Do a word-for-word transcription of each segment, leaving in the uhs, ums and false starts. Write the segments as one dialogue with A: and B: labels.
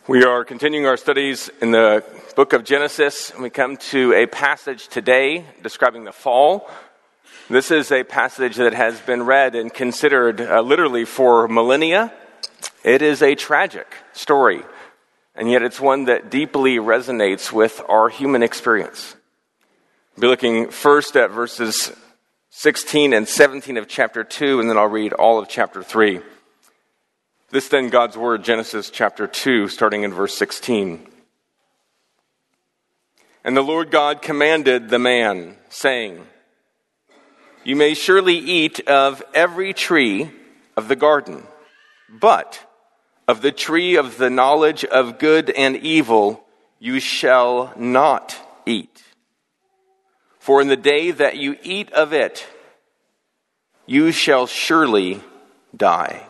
A: We are continuing our studies in the book of Genesis, and we come to a passage today describing the fall. This is a passage that has been read and considered uh, literally for millennia. It is a tragic story, and yet it's one that deeply resonates with our human experience. We'll be looking first at verses sixteen and seventeen of chapter two, and then I'll read all of chapter three. This then God's word, Genesis chapter two, starting in verse sixteen. And the Lord God commanded the man, saying, You may surely eat of every tree of the garden, but of the tree of the knowledge of good and evil you shall not eat. For in the day that you eat of it, you shall surely die.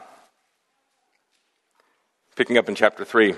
A: Picking up in chapter three.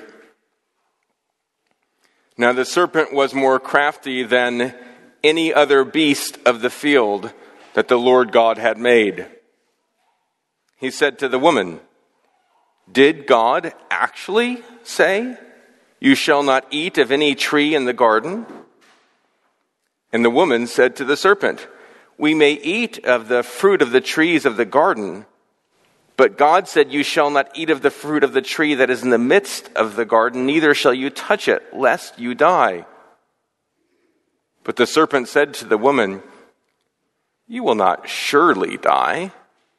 A: Now the serpent was more crafty than any other beast of the field that the Lord God had made. He said to the woman, Did God actually say, You shall not eat of any tree in the garden? And the woman said to the serpent, We may eat of the fruit of the trees of the garden, but God said, You shall not eat of the fruit of the tree that is in the midst of the garden, neither shall you touch it, lest you die. But the serpent said to the woman, You will not surely die.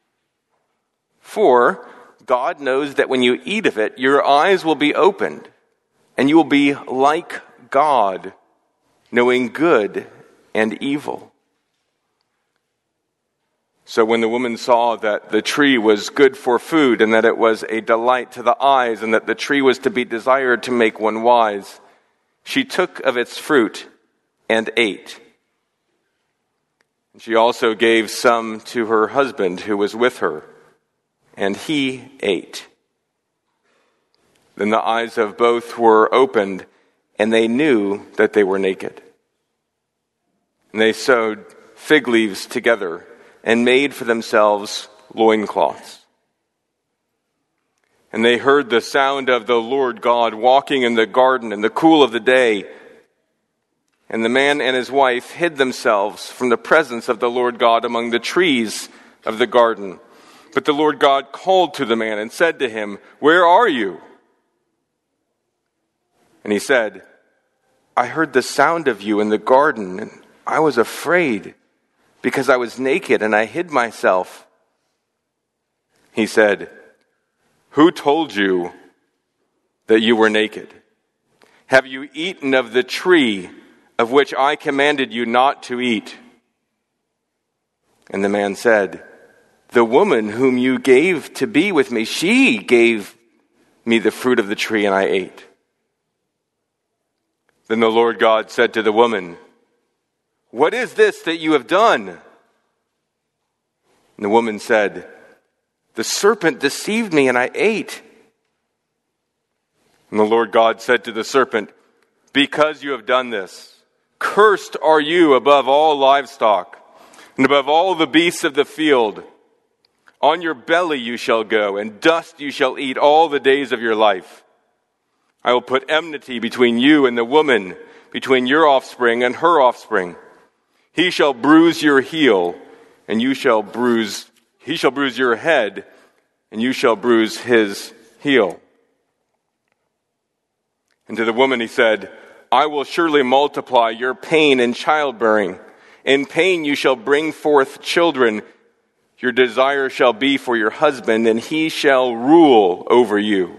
A: For God knows that when you eat of it, your eyes will be opened, and you will be like God, knowing good and evil. So when the woman saw that the tree was good for food, and that it was a delight to the eyes, and that the tree was to be desired to make one wise, she took of its fruit and ate. And she also gave some to her husband who was with her, and he ate. Then the eyes of both were opened, and they knew that they were naked. And they sewed fig leaves together and made for themselves loincloths. And they heard the sound of the Lord God walking in the garden in the cool of the day. And the man and his wife hid themselves from the presence of the Lord God among the trees of the garden. But the Lord God called to the man and said to him, Where are you? And he said, I heard the sound of you in the garden, and I was afraid, because I was naked and I hid myself. He said, Who told you that you were naked? Have you eaten of the tree of which I commanded you not to eat? And the man said, The woman whom you gave to be with me, she gave me the fruit of the tree and I ate. Then the Lord God said to the woman, What is this that you have done? And the woman said, The serpent deceived me and I ate. And the Lord God said to the serpent, Because you have done this, cursed are you above all livestock and above all the beasts of the field. On your belly you shall go, and dust you shall eat all the days of your life. I will put enmity between you and the woman, between your offspring and her offspring. He shall bruise your heel, and you shall bruise, he shall bruise your head, and you shall bruise his heel. And to the woman he said, I will surely multiply your pain in childbearing. In pain you shall bring forth children. Your desire shall be for your husband, and he shall rule over you.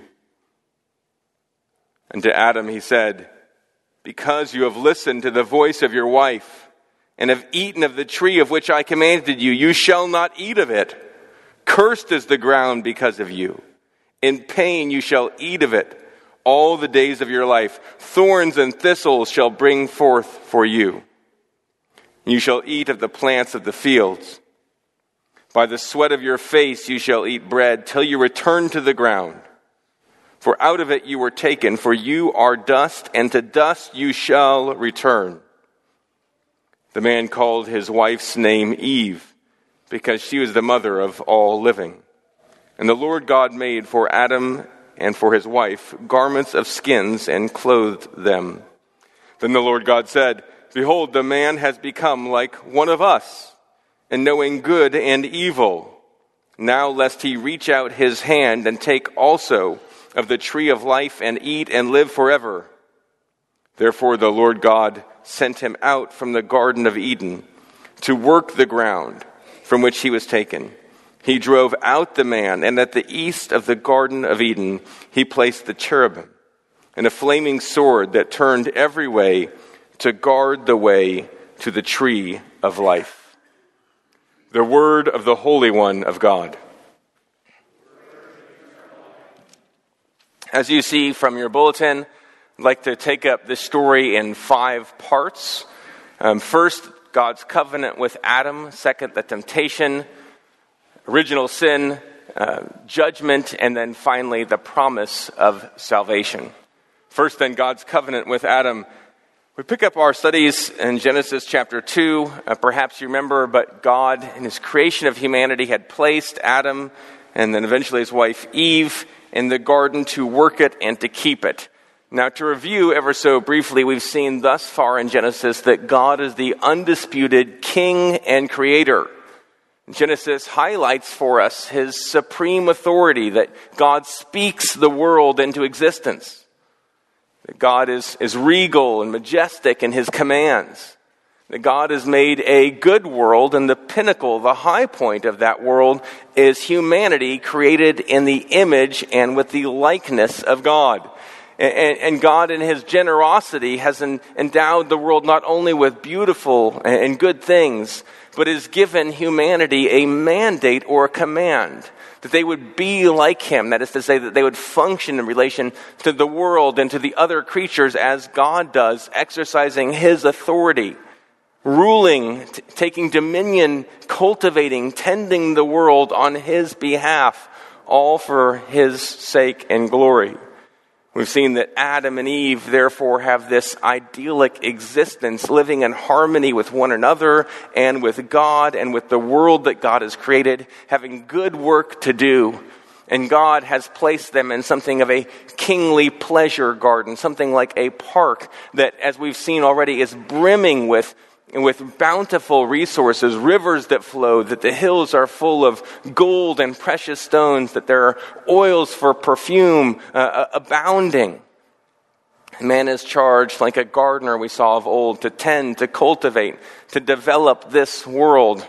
A: And to Adam he said, Because you have listened to the voice of your wife, and have eaten of the tree of which I commanded you, you shall not eat of it. Cursed is the ground because of you. In pain you shall eat of it all the days of your life. Thorns and thistles shall bring forth for you. You shall eat of the plants of the fields. By the sweat of your face you shall eat bread till you return to the ground. For out of it you were taken, for you are dust, and to dust you shall return. The man called his wife's name Eve, because she was the mother of all living. And the Lord God made for Adam and for his wife garments of skins and clothed them. Then the Lord God said, Behold, the man has become like one of us, in knowing good and evil. Now lest he reach out his hand and take also of the tree of life and eat and live forever. Therefore the Lord God sent him out from the Garden of Eden to work the ground from which he was taken. He drove out the man, and at the east of the Garden of Eden he placed the cherubim and a flaming sword that turned every way to guard the way to the tree of life. The word of the Holy One of God. As you see from your bulletin, I'd like to take up this story in five parts. Um, first, God's covenant with Adam. Second, the temptation, original sin, uh, judgment, and then finally the promise of salvation. First, then, God's covenant with Adam. We pick up our studies in Genesis chapter two. Uh, perhaps you remember, but God, in his creation of humanity, had placed Adam and then eventually his wife Eve in the garden to work it and to keep it. Now, to review ever so briefly, we've seen thus far in Genesis that God is the undisputed king and creator. Genesis highlights for us his supreme authority, that God speaks the world into existence. That God is, is regal and majestic in his commands. That God has made a good world, and the pinnacle, the high point of that world is humanity created in the image and with the likeness of God. And, and God in his generosity has en, endowed the world not only with beautiful and good things, but has given humanity a mandate or a command that they would be like him. That is to say, that they would function in relation to the world and to the other creatures as God does, exercising his authority, ruling, t- taking dominion, cultivating, tending the world on his behalf, all for his sake and glory. We've seen that Adam and Eve therefore have this idyllic existence, living in harmony with one another and with God and with the world that God has created, having good work to do. And God has placed them in something of a kingly pleasure garden, something like a park that, as we've seen already, is brimming with with bountiful resources, rivers that flow, that the hills are full of gold and precious stones, that there are oils for perfume uh, abounding. Man is charged, like a gardener we saw of old, to tend, to cultivate, to develop this world.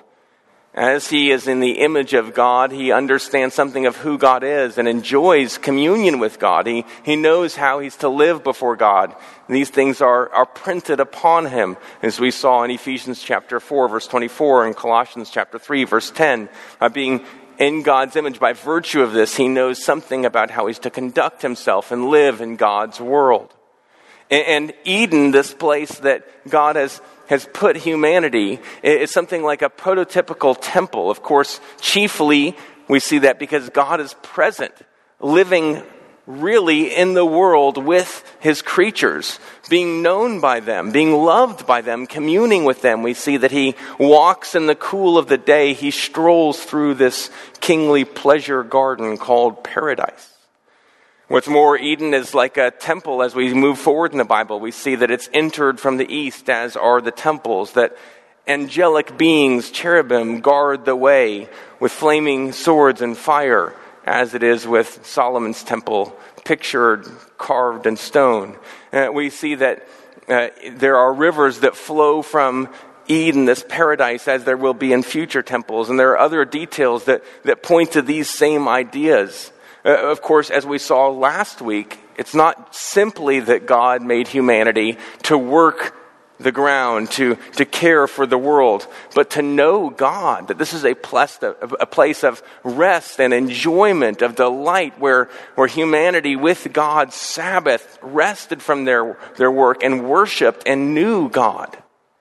A: As he is in the image of God, he understands something of who God is and enjoys communion with God. He, he knows how he's to live before God. These things are, are printed upon him, as we saw in Ephesians chapter four, verse twenty-four, and Colossians chapter three, verse ten. By being in God's image, by virtue of this, he knows something about how he's to conduct himself and live in God's world. And, and Eden, this place that God has has put humanity, is something like a prototypical temple. Of course, chiefly we see that because God is present, living really in the world with his creatures, being known by them, being loved by them, communing with them. We see that he walks in the cool of the day. He strolls through this kingly pleasure garden called paradise. What's more, Eden is like a temple. As we move forward in the Bible, we see that it's entered from the east, as are the temples, that angelic beings, cherubim, guard the way with flaming swords and fire, as it is with Solomon's temple, pictured, carved in stone. Uh, we see that uh, there are rivers that flow from Eden, this paradise, as there will be in future temples. And there are other details that, that point to these same ideas. Uh, of course, as we saw last week, it's not simply that God made humanity to work the ground, to, to care for the world, but to know God, that this is a place, a place of rest and enjoyment, of delight, where, where humanity with God's Sabbath rested from their, their work and worshiped and knew God.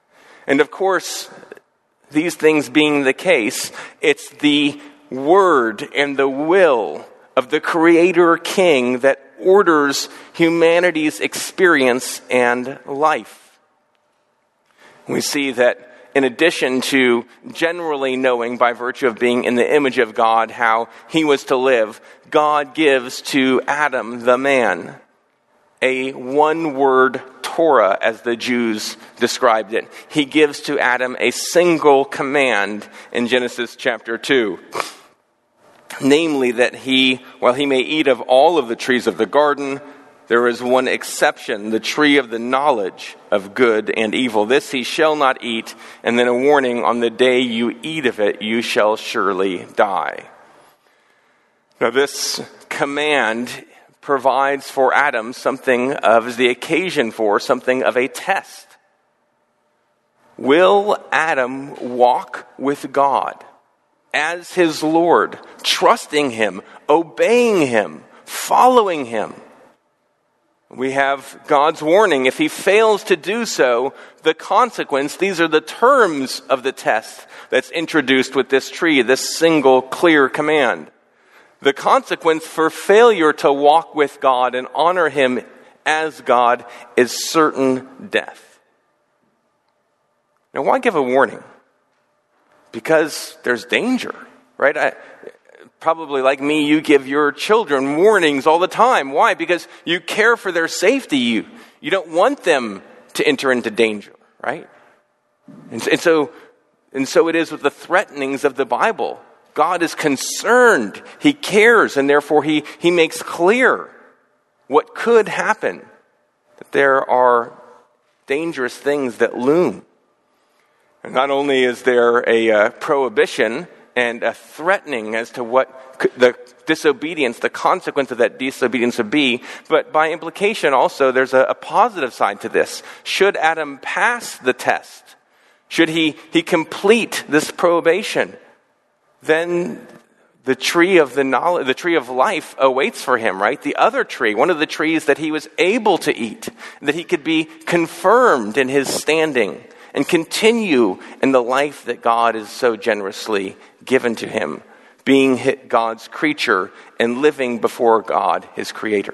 A: And of course, these things being the case, it's the word and the will of the Creator King that orders humanity's experience and life. We see that in addition to generally knowing by virtue of being in the image of God how he was to live, God gives to Adam, the man, a one-word Torah, as the Jews described it. He gives to Adam a single command in Genesis chapter two. Namely, that he, while he may eat of all of the trees of the garden, there is one exception, the tree of the knowledge of good and evil. This he shall not eat, and then a warning, on the day you eat of it, you shall surely die. Now this command provides for Adam something of the occasion for something of a test. Will Adam walk with God as his Lord, trusting him, obeying him, following him? We have God's warning. If he fails to do so, the consequence, these are the terms of the test that's introduced with this tree, this single clear command. The consequence for failure to walk with God and honor him as God is certain death. Now, why give a warning? Because there's danger, right? I, probably like me, you give your children warnings all the time. Why? Because you care for their safety. You, you don't want them to enter into danger, right? And, and so, and so it is with the threatenings of the Bible. God is concerned, he cares, and therefore he, he makes clear what could happen, that there are dangerous things that loom. And not only is there a uh, prohibition and a threatening as to what the disobedience, the consequence of that disobedience would be, but by implication also there's a, a positive side to this. Should Adam pass the test, should he, he complete this prohibition, then the tree of the knowledge, the tree of life awaits for him, right? The other tree, one of the trees that he was able to eat, that he could be confirmed in his standing and continue in the life that God is so generously given to him, being God's creature and living before God, his creator.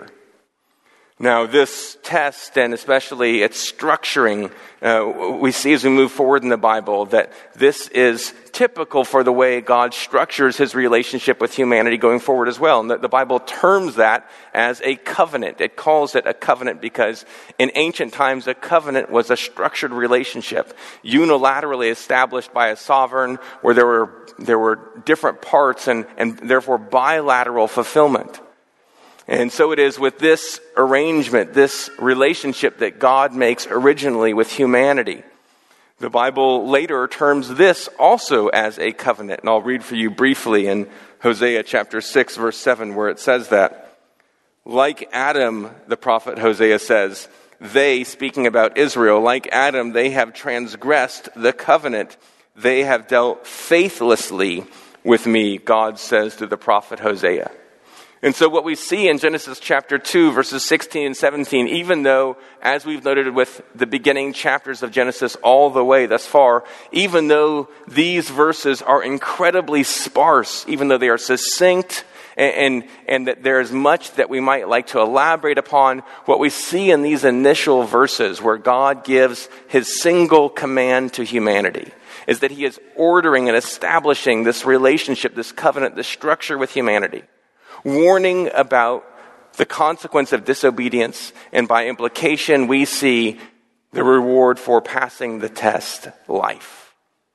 A: Now, this test, and especially its structuring, uh, we see as we move forward in the Bible that this is typical for the way God structures his relationship with humanity going forward as well. And the, the Bible terms that as a covenant. It calls it a covenant because in ancient times, a covenant was a structured relationship, unilaterally established by a sovereign, where there were there were different parts and, and therefore bilateral fulfillment. And so it is with this arrangement, this relationship that God makes originally with humanity. The Bible later terms this also as a covenant. And I'll read for you briefly in Hosea chapter six, verse seven, where it says that, like Adam, the prophet Hosea says, they, speaking about Israel, like Adam, they have transgressed the covenant. They have dealt faithlessly with me, God says to the prophet Hosea. And so what we see in Genesis chapter two, verses sixteen and seventeen, even though, as we've noted with the beginning chapters of Genesis all the way thus far, even though these verses are incredibly sparse, even though they are succinct, and, and, and that there is much that we might like to elaborate upon, what we see in these initial verses where God gives his single command to humanity is that he is ordering and establishing this relationship, this covenant, this structure with humanity, warning about the consequence of disobedience, and by implication, we see the reward for passing the test, life.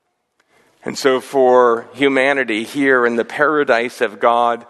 A: And so for humanity here in the paradise of God,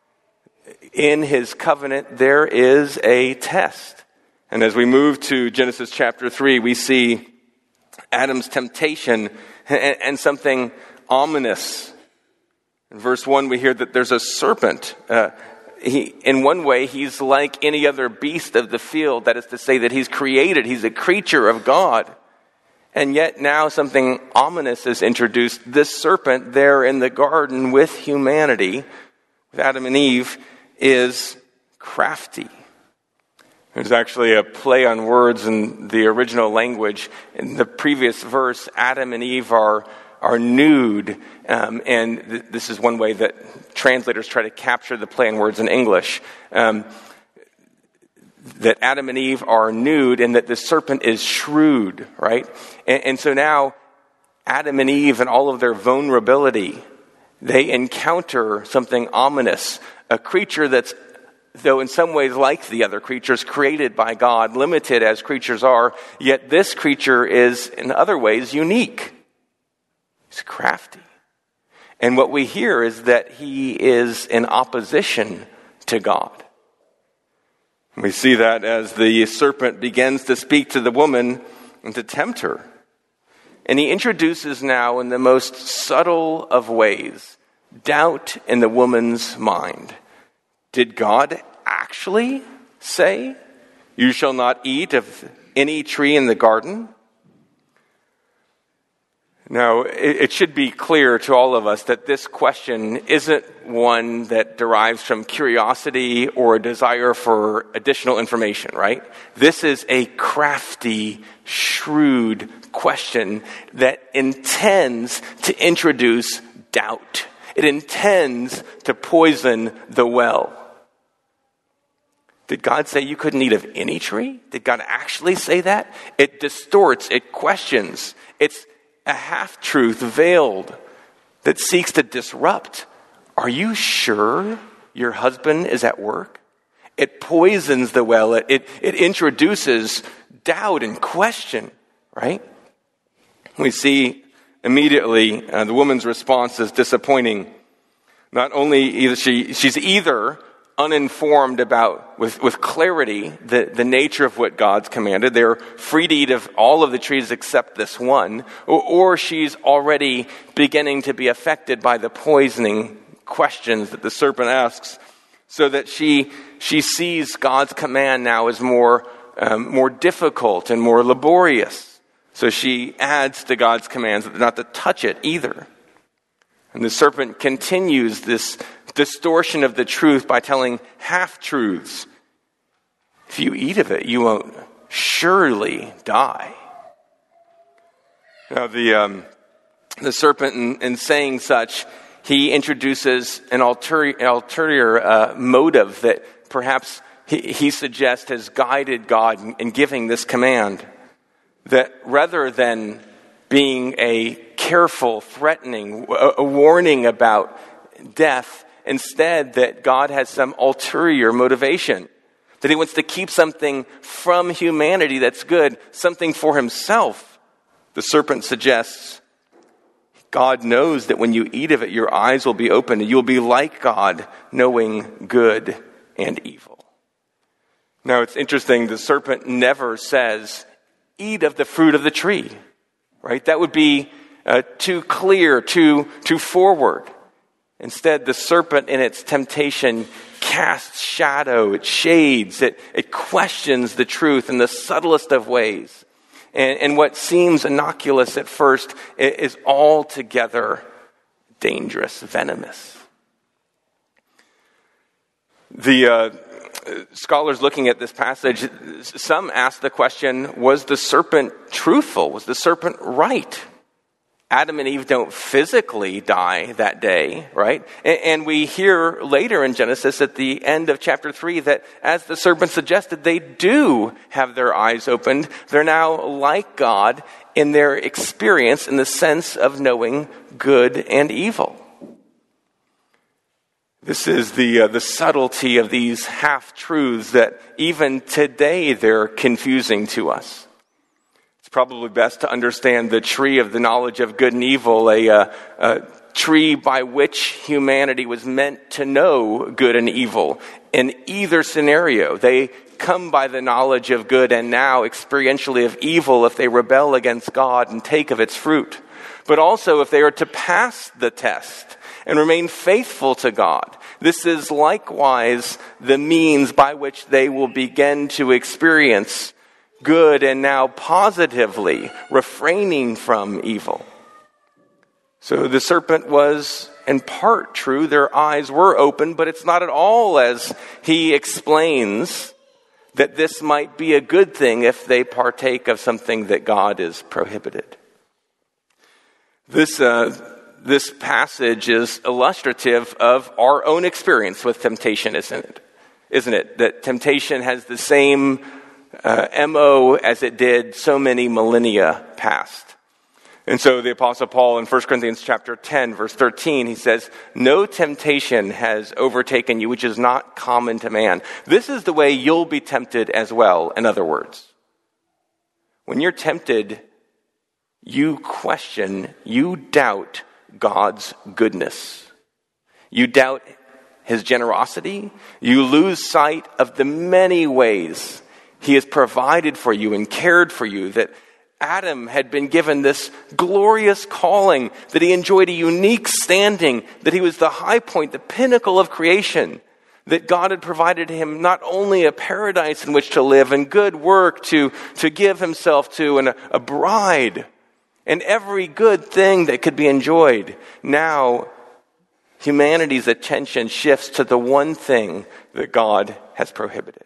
A: in his covenant, there is a test. And as we move to Genesis chapter three, we see Adam's temptation and, and something ominous. In verse one, we hear that there's a serpent. Uh, he, in one way, he's like any other beast of the field. That is to say that he's created. He's a creature of God. And yet now something ominous is introduced. This serpent there in the garden with humanity, with Adam and Eve, is crafty. There's actually a play on words in the original language. In the previous verse, Adam and Eve are are nude, um, and th- this is one way that translators try to capture the play on words in English, um, that Adam and Eve are nude and that the serpent is shrewd, right? And, and so now Adam and Eve and all of their vulnerability, they encounter something ominous, a creature that's, though in some ways like the other creatures created by God, limited as creatures are, yet this creature is in other ways unique. He's crafty. And what we hear is that he is in opposition to God. We see that as the serpent begins to speak to the woman and to tempt her. And he introduces now in the most subtle of ways doubt in the woman's mind. Did God actually say, "You shall not eat of any tree in the garden"? Now, it should be clear to all of us that this question isn't one that derives from curiosity or a desire for additional information, right? This is a crafty, shrewd question that intends to introduce doubt. It intends to poison the well. Did God say you couldn't eat of any tree? Did God actually say that? It distorts, it questions. It's a half-truth veiled that seeks to disrupt. Are you sure your husband is at work? It poisons the well. It, it, it introduces doubt and question, right? We see immediately uh, the woman's response is disappointing. Not only either she she's either uninformed about, with, with clarity, the, the nature of what God's commanded. They're free to eat of all of the trees except this one. Or, or she's already beginning to be affected by the poisoning questions that the serpent asks, so that she she sees God's command now as more, um, more difficult and more laborious. So she adds to God's commands not to touch it either. And the serpent continues this distortion of the truth by telling half-truths. If you eat of it, you won't surely die. Now, the um, the serpent, in, in saying such, he introduces an ulterior, ulterior uh, motive that perhaps he, he suggests has guided God in, in giving this command. That rather than being a careful, threatening, a, a warning about death, instead that God has some ulterior motivation, that he wants to keep something from humanity that's good, something for himself. The serpent suggests God knows that when you eat of it, your eyes will be opened and you'll be like God, knowing good and evil. Now, it's interesting, the serpent never says, eat of the fruit of the tree, right? That would be uh, too clear, too, too forward. Instead, the serpent in its temptation casts shadow, it shades, it, it questions the truth in the subtlest of ways. And, and what seems innocuous at first is altogether dangerous, venomous. The uh, scholars looking at this passage, some ask the question, was the serpent truthful? Was the serpent right? Adam and Eve don't physically die that day, right? And we hear later in Genesis at the end of chapter three that as the serpent suggested, they do have their eyes opened. They're now like God in their experience in the sense of knowing good and evil. This is the uh, the subtlety of these half-truths that even today they're confusing to us. Probably best to understand the tree of the knowledge of good and evil, a, a, a tree by which humanity was meant to know good and evil. In either scenario, they come by the knowledge of good and now experientially of evil if they rebel against God and take of its fruit. But also if they are to pass the test and remain faithful to God. This is likewise the means by which they will begin to experience good and now positively refraining from evil. So the serpent was in part true. Their eyes were open, but it's not at all as he explains that this might be a good thing if they partake of something that God is prohibited. This, uh, this passage is illustrative of our own experience with temptation, isn't it? Isn't it? That temptation has the same Uh, M O as it did so many millennia past. And so the Apostle Paul in First Corinthians chapter ten, verse thirteen, he says, "No temptation has overtaken you, which is not common to man." This is the way you'll be tempted as well, in other words. When you're tempted, you question, you doubt God's goodness. You doubt his generosity. You lose sight of the many ways he has provided for you and cared for you, that Adam had been given this glorious calling, that he enjoyed a unique standing, that he was the high point, the pinnacle of creation, that God had provided him not only a paradise in which to live and good work to, to give himself to, and a, a bride, and every good thing that could be enjoyed. Now, humanity's attention shifts to the one thing that God has prohibited.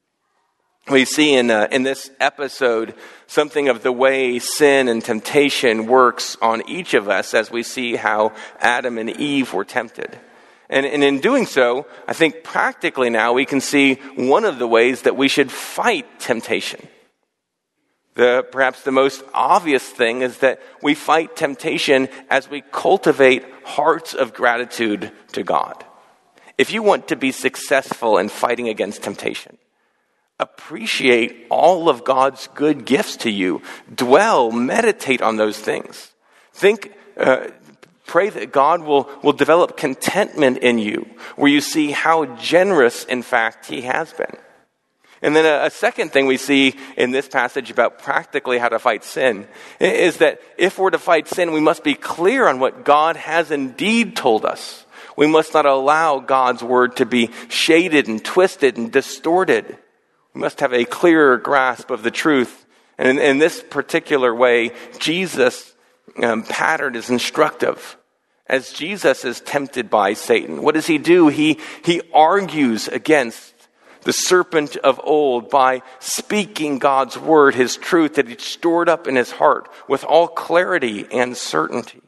A: We see in uh, in this episode something of the way sin and temptation works on each of us, as we see how Adam and Eve were tempted. And, and in doing so, I think practically now we can see one of the ways that we should fight temptation. The, perhaps the most obvious thing is that we fight temptation as we cultivate hearts of gratitude to God. If you want to be successful in fighting against temptation, appreciate all of God's good gifts to you. Dwell, meditate on those things. Think, uh, pray that God will, will develop contentment in you, where you see how generous, in fact, he has been. And then a, a second thing we see in this passage about practically how to fight sin is that if we're to fight sin, we must be clear on what God has indeed told us. We must not allow God's word to be shaded and twisted and distorted. We must have a clearer grasp of the truth. And in, in this particular way, Jesus' um, pattern is instructive. As Jesus is tempted by Satan, what does he do? He, he argues against the serpent of old by speaking God's word, his truth that he stored up in his heart with all clarity and certainty.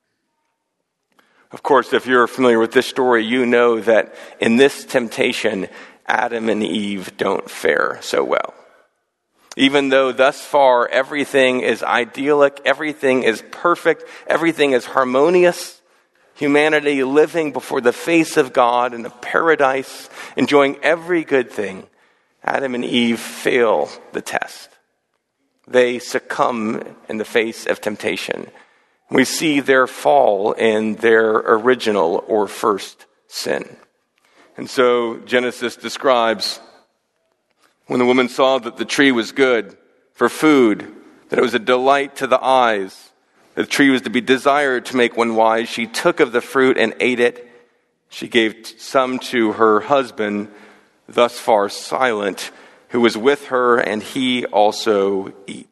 A: Of course, if you're familiar with this story, you know that in this temptation, Adam and Eve don't fare so well. Even though thus far everything is idyllic, everything is perfect, everything is harmonious, humanity living before the face of God in a paradise, enjoying every good thing, Adam and Eve fail the test. They succumb in the face of temptation. We see their fall in their original or first sin. And so Genesis describes when the woman saw that the tree was good for food, that it was a delight to the eyes, the tree was to be desired to make one wise, she took of the fruit and ate it. She gave some to her husband, thus far silent, who was with her, and he also eats.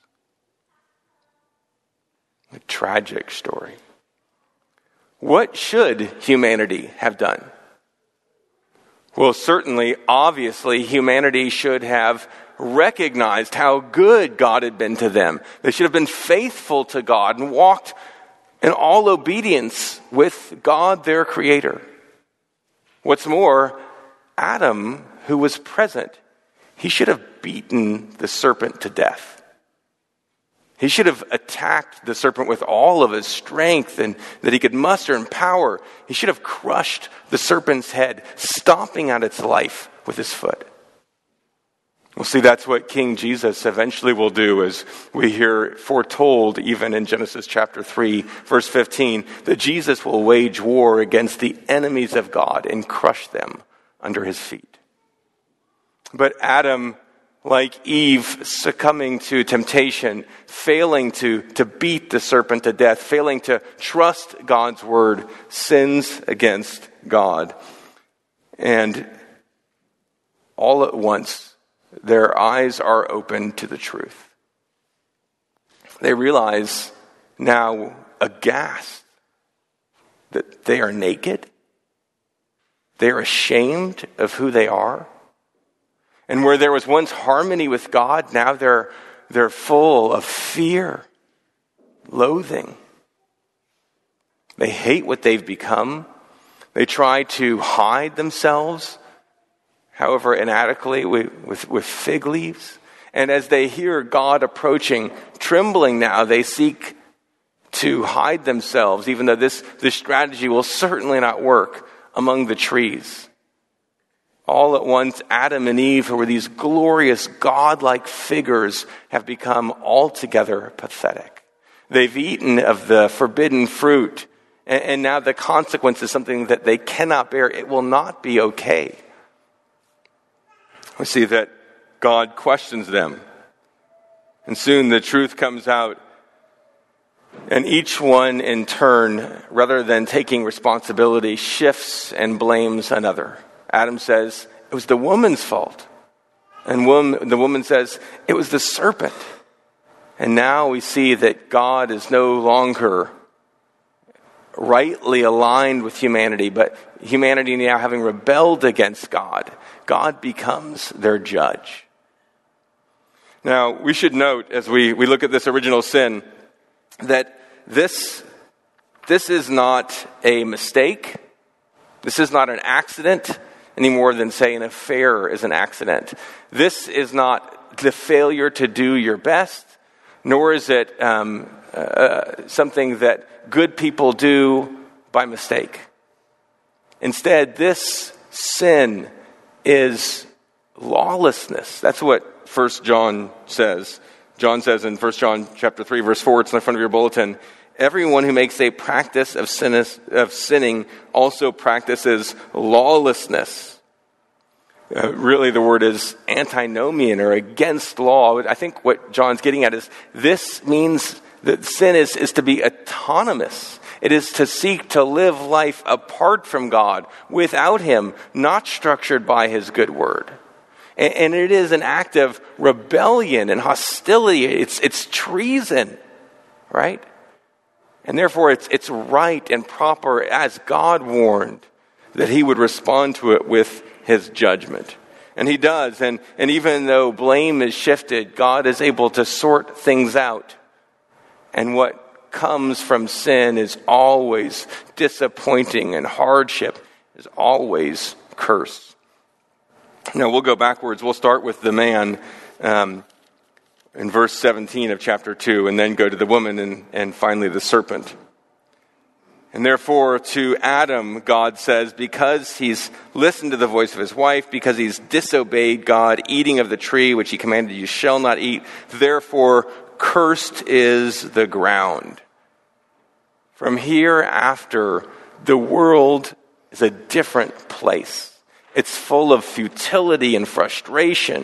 A: A tragic story. What should humanity have done? Well, certainly, obviously, humanity should have recognized how good God had been to them. They should have been faithful to God and walked in all obedience with God, their Creator. What's more, Adam, who was present, he should have beaten the serpent to death. He should have attacked the serpent with all of his strength and that he could muster in power. He should have crushed the serpent's head, stomping out its life with his foot. We'll see that's what King Jesus eventually will do, as we hear foretold even in Genesis chapter three, verse fifteen, that Jesus will wage war against the enemies of God and crush them under his feet. But Adam, like Eve, succumbing to temptation, failing to, to beat the serpent to death, failing to trust God's word, sins against God. And all at once, their eyes are open to the truth. They realize now, aghast, that they are naked. They are ashamed of who they are. And where there was once harmony with God, now they're, they're full of fear, loathing. They hate what they've become. They try to hide themselves, however inadequately, with, with fig leaves. And as they hear God approaching, trembling now, they seek to hide themselves, even though this, this strategy will certainly not work, among the trees. All at once, Adam and Eve, who were these glorious, godlike figures, have become altogether pathetic. They've eaten of the forbidden fruit, and, and now the consequence is something that they cannot bear. It will not be okay. We see that God questions them. And soon the truth comes out. And each one in turn, rather than taking responsibility, shifts and blames another. Adam says, it was the woman's fault. And woman, the woman says, it was the serpent. And now we see that God is no longer rightly aligned with humanity, but humanity now having rebelled against God, God becomes their judge. Now, we should note, as we, we look at this original sin, that this, this is not a mistake. This is not an accident any more than, say, an affair is an accident. This is not the failure to do your best, nor is it um, uh, something that good people do by mistake. Instead, this sin is lawlessness. That's what First John says. John says in First John chapter three, verse four, it's in the front of your bulletin, everyone who makes a practice of, sin- of sinning also practices lawlessness. Uh, really, the word is antinomian, or against law. I think what John's getting at is this means that sin is, is to be autonomous. It is to seek to live life apart from God, without Him, not structured by His good word. And, and it is an act of rebellion and hostility. It's, it's treason, right? And therefore, it's, it's right and proper, as God warned, that He would respond to it with His judgment. And He does. And, and even though blame is shifted, God is able to sort things out. And what comes from sin is always disappointing, and hardship is always curse. Now, we'll go backwards. We'll start with the man um, in verse seventeen of chapter two, and then go to the woman, and, and finally the serpent. And therefore, to Adam, God says, because he's listened to the voice of his wife, because he's disobeyed God, eating of the tree which He commanded, you shall not eat, therefore cursed is the ground. From hereafter, the world is a different place. It's full of futility and frustration.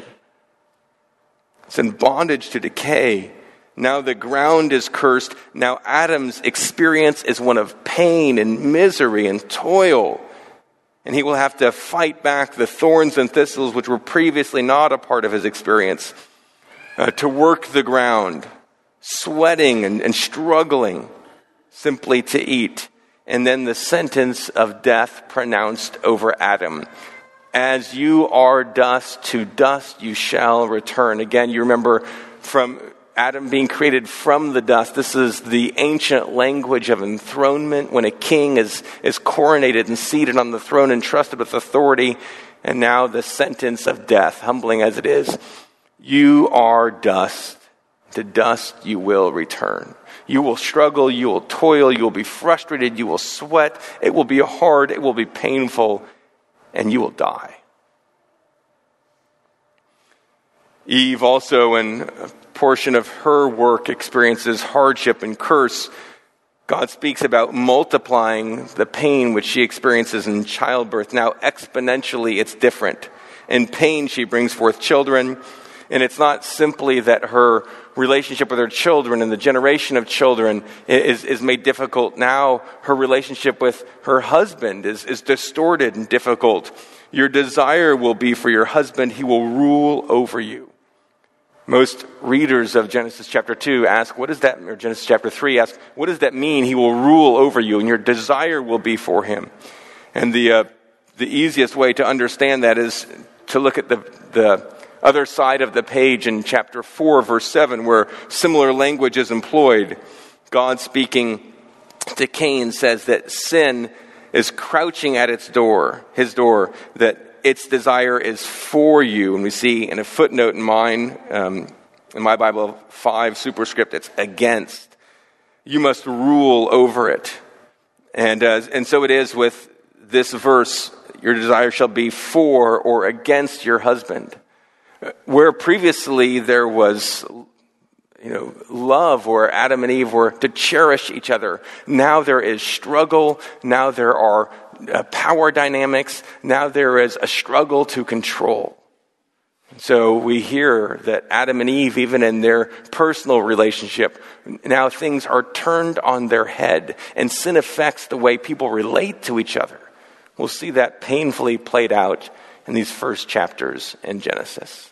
A: It's in bondage to decay. Now the ground is cursed. Now Adam's experience is one of pain and misery and toil. And he will have to fight back the thorns and thistles which were previously not a part of his experience. Uh, to work the ground, sweating and, and struggling simply to eat. And then the sentence of death pronounced over Adam. As you are dust, to dust you shall return. Again, you remember from Adam being created from the dust. This is the ancient language of enthronement, when a king is, is coronated and seated on the throne, entrusted with authority. And now the sentence of death, humbling as it is. You are dust. To dust you will return. You will struggle, you will toil, you will be frustrated, you will sweat. It will be hard, it will be painful, and you will die. Eve also, in a portion of her work, experiences hardship and curse. God speaks about multiplying the pain which she experiences in childbirth. Now, exponentially, it's different. In pain, she brings forth children. And it's not simply that her relationship with her children and the generation of children is, is made difficult. Now her relationship with her husband is, is distorted and difficult. Your desire will be for your husband. He will rule over you. Most readers of Genesis chapter two ask, what does that, or Genesis chapter three ask, what does that mean? He will rule over you, and your desire will be for him. And the uh, the easiest way to understand that is to look at the the other side of the page in chapter four, verse seven, where similar language is employed. God, speaking to Cain, says that sin is crouching at its door, his door, that its desire is for you. And we see in a footnote in mine, um, in my Bible, five superscript, it's against. You must rule over it. And, uh, and so it is with this verse, your desire shall be for or against your husband. Where previously there was, you know, love, where Adam and Eve were to cherish each other, now there is struggle, now there are uh, power dynamics, now there is a struggle to control. So we hear that Adam and Eve, even in their personal relationship, now things are turned on their head, and sin affects the way people relate to each other. We'll see that painfully played out in these first chapters in Genesis.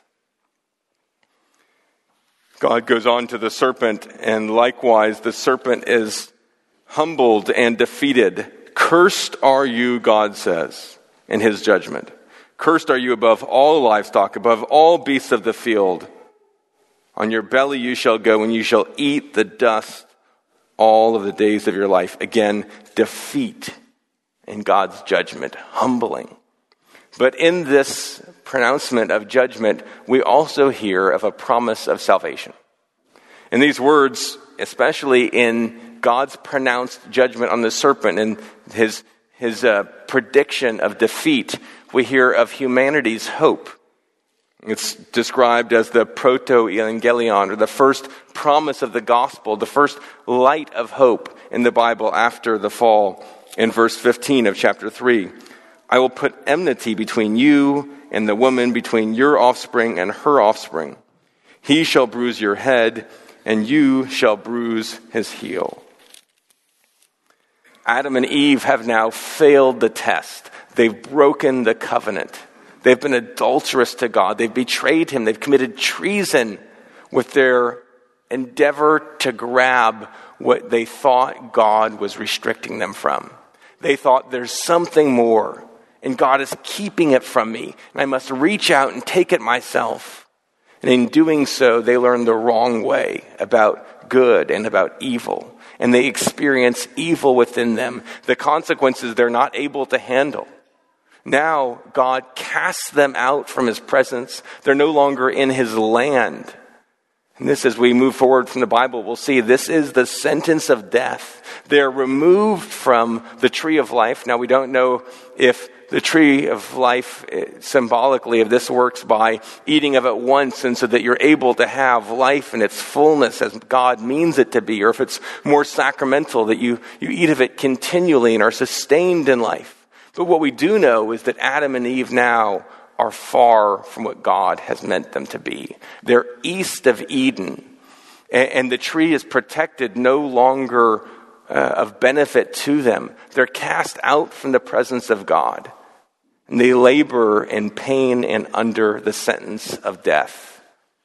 A: God goes on to the serpent, and likewise the serpent is humbled and defeated. Cursed are you, God says, in his judgment. Cursed are you above all livestock, above all beasts of the field. On your belly you shall go, and you shall eat the dust all of the days of your life. Again, defeat in God's judgment, humbling. But in this pronouncement of judgment, we also hear of a promise of salvation. In these words, especially in God's pronounced judgment on the serpent and his, his uh, prediction of defeat, we hear of humanity's hope. It's described as the proto-evangelion, or the first promise of the gospel, the first light of hope in the Bible after the fall. In verse fifteen of chapter three, I will put enmity between you and the woman, between your offspring and her offspring. He shall bruise your head, and you shall bruise his heel. Adam and Eve have now failed the test. They've broken the covenant. They've been adulterous to God. They've betrayed him. They've committed treason with their endeavor to grab what they thought God was restricting them from. They thought there's something more, and God is keeping it from me, and I must reach out and take it myself. And in doing so, they learn the wrong way about good and about evil, and they experience evil within them, the consequences they're not able to handle. Now, God casts them out from his presence. They're no longer in his land. And this, as we move forward from the Bible, we'll see this is the sentence of death. They're removed from the tree of life. Now, we don't know if the tree of life, symbolically, if this works by eating of it once and so that you're able to have life in its fullness as God means it to be, or if it's more sacramental, that you, you eat of it continually and are sustained in life. But what we do know is that Adam and Eve now are far from what God has meant them to be. They're east of Eden, and the tree is protected, no longer uh, of benefit to them. They're cast out from the presence of God, and they labor in pain and under the sentence of death.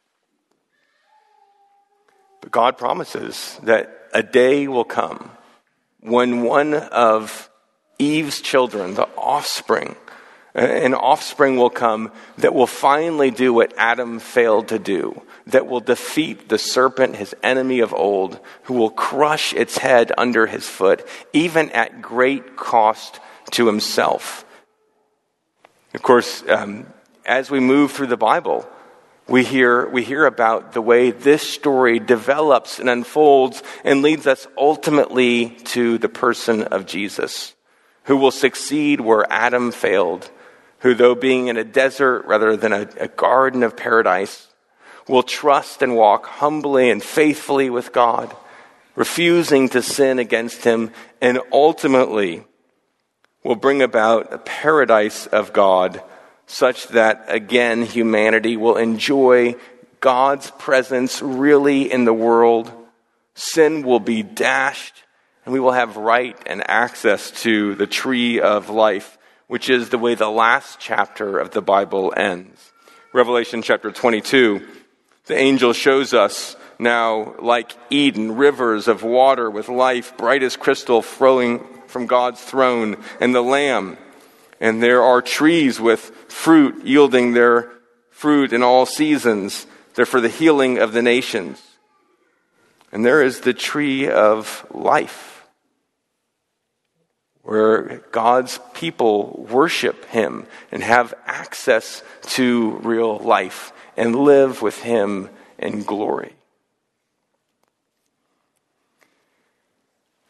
A: But God promises that a day will come when one of Eve's children, the offspring, an offspring will come that will finally do what Adam failed to do, that will defeat the serpent, his enemy of old, who will crush its head under his foot, even at great cost to himself. Of course, um, as we move through the Bible, we hear we hear about the way this story develops and unfolds and leads us ultimately to the person of Jesus, who will succeed where Adam failed, who, though being in a desert rather than a, a garden of paradise, will trust and walk humbly and faithfully with God, refusing to sin against him, and ultimately will bring about a paradise of God, such that, again, humanity will enjoy God's presence really in the world. Sin will be dashed, and we will have right and access to the tree of life, which is the way the last chapter of the Bible ends. Revelation chapter twenty-two, the angel shows us now, like Eden, rivers of water with life, bright as crystal, flowing from God's throne and the Lamb. And there are trees with fruit, yielding their fruit in all seasons. They're for the healing of the nations. And there is the tree of life, where God's people worship him and have access to real life and live with him in glory.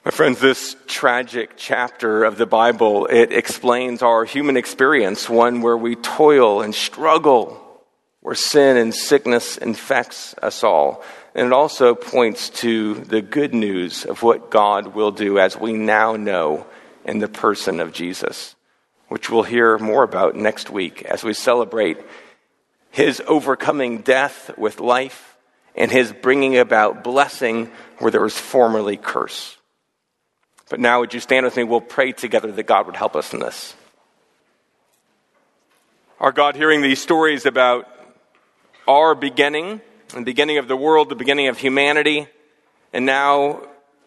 A: My friends, this tragic chapter of the Bible, it explains our human experience, one where we toil and struggle, where sin and sickness infects us all. And it also points to the good news of what God will do as we now know in the person of Jesus, which we'll hear more about next week as we celebrate his overcoming death with life and his bringing about blessing where there was formerly curse. But now would you stand with me? We'll pray together that God would help us in this. Our God, hearing these stories about our beginning, the beginning of the world, the beginning of humanity, and now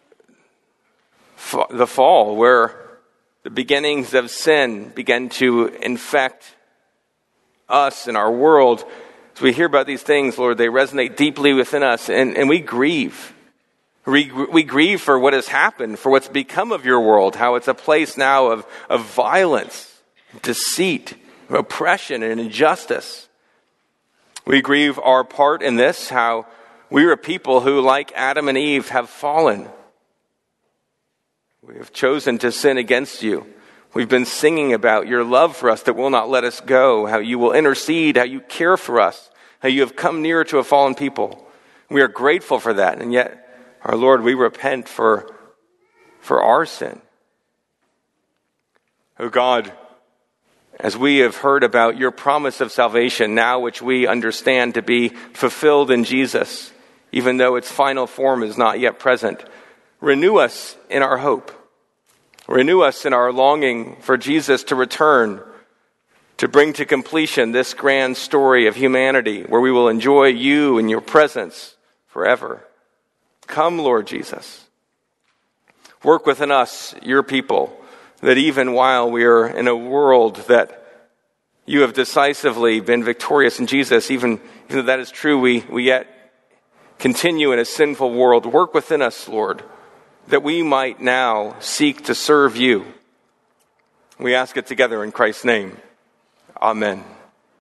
A: fa- the fall, where the beginnings of sin began to infect us and our world. As we hear about these things, Lord, they resonate deeply within us, and, and we grieve. We, we grieve for what has happened, for what's become of your world, how it's a place now of, of violence, deceit, oppression, and injustice. We grieve our part in this, how we are a people who, like Adam and Eve, have fallen. We have chosen to sin against you. We've been singing about your love for us that will not let us go, how you will intercede, how you care for us, how you have come near to a fallen people. We are grateful for that, and yet, our Lord, we repent for, for our sin. Oh God, as we have heard about your promise of salvation, now which we understand to be fulfilled in Jesus, even though its final form is not yet present, renew us in our hope. Renew us in our longing for Jesus to return, to bring to completion this grand story of humanity where we will enjoy you and your presence forever. Come, Lord Jesus. Work within us, your people, that even while we are in a world that you have decisively been victorious in Jesus, even, even though that is true, we, we yet continue in a sinful world. Work within us, Lord, that we might now seek to serve you. We ask it together in Christ's name. Amen.